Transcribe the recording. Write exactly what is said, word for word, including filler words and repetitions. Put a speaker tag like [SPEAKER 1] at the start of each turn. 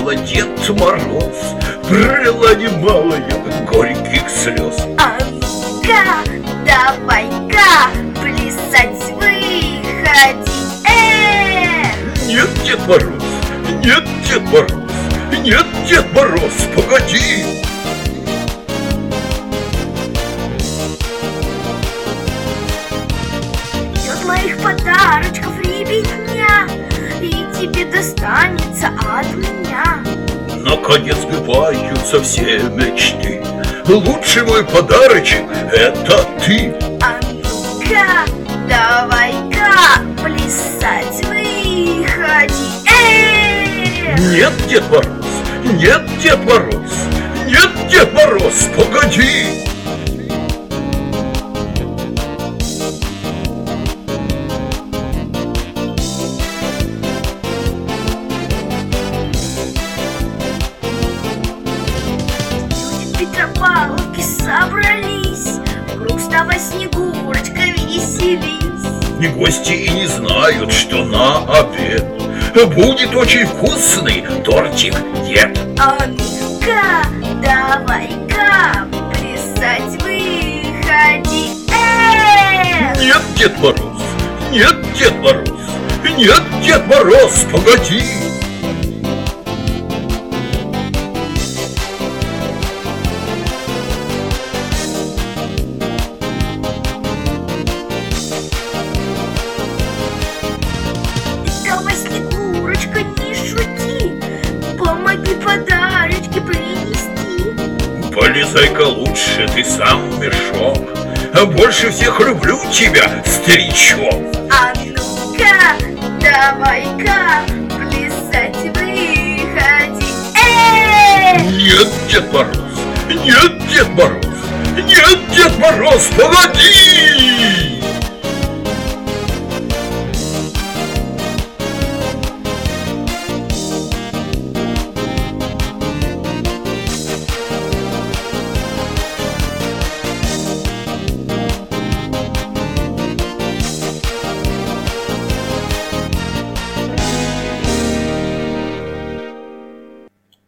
[SPEAKER 1] Прилетела Дед Мороз, пролила немало я горьких слез.
[SPEAKER 2] А ну-ка, давай-ка плясать выходи. Э!
[SPEAKER 1] Нет, Дед Мороз, нет, Дед Мороз, нет, Дед Мороз, погоди.
[SPEAKER 2] Идет моих подарочков ребятня, и тебе достанется от меня.
[SPEAKER 1] Наконец сбываются все мечты. Лучший мой подарочек — это ты.
[SPEAKER 2] А ну-ка, давай-ка плясать выходи. Э!
[SPEAKER 1] Нет, Дед Мороз, нет, Дед Мороз, нет, Дед Мороз, погоди.
[SPEAKER 2] Петропавловки собрались, вокруг става Снегурочка веселись.
[SPEAKER 1] И гости и не знают, что на обед будет очень вкусный тортик Дед.
[SPEAKER 2] А ну-ка, давай-ка плясать выходи. Э!
[SPEAKER 1] Нет, Дед Мороз, нет, Дед Мороз, нет, Дед Мороз, погоди.
[SPEAKER 2] Давай, Снегурочка, не шути, помоги подарочки принести.
[SPEAKER 1] Полезай-ка лучше ты сам в мешок, а больше всех люблю тебя, старичок.
[SPEAKER 2] А ну-ка, давай-ка плясать выходи. Э!
[SPEAKER 1] Нет, Дед Мороз, нет, Дед Мороз, нет, Дед Мороз, погоди!